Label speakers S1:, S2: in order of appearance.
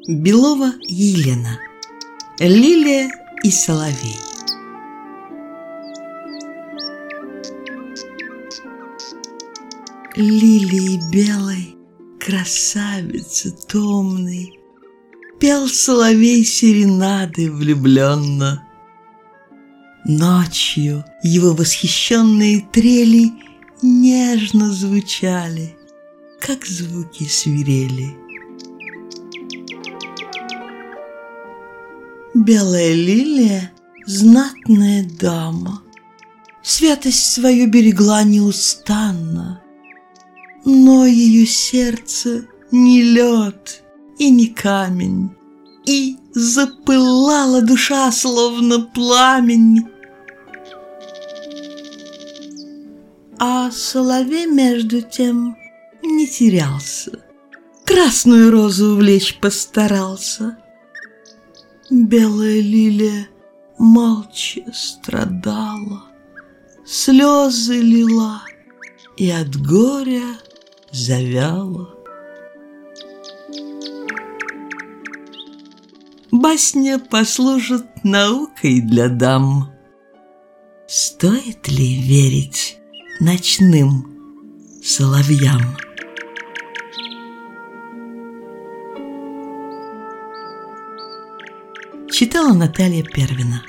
S1: Белова Елена. Лилия и соловей. Лилии белой, красавицы томной, пел соловей серенады влюбленно. Ночью его восхищенные трели нежно звучали, как звуки свирели. Белая лилия — знатная дама, святость свою берегла неустанно, но ее сердце не лед и не камень, и запылала душа, словно пламень. А соловей между тем не терялся, красную розу увлечь постарался. Белая лилия молча страдала, слезы лила и от горя завяла. Басня послужит наукой для дам. Стоит ли верить ночным соловьям? Читала Наталья Первина.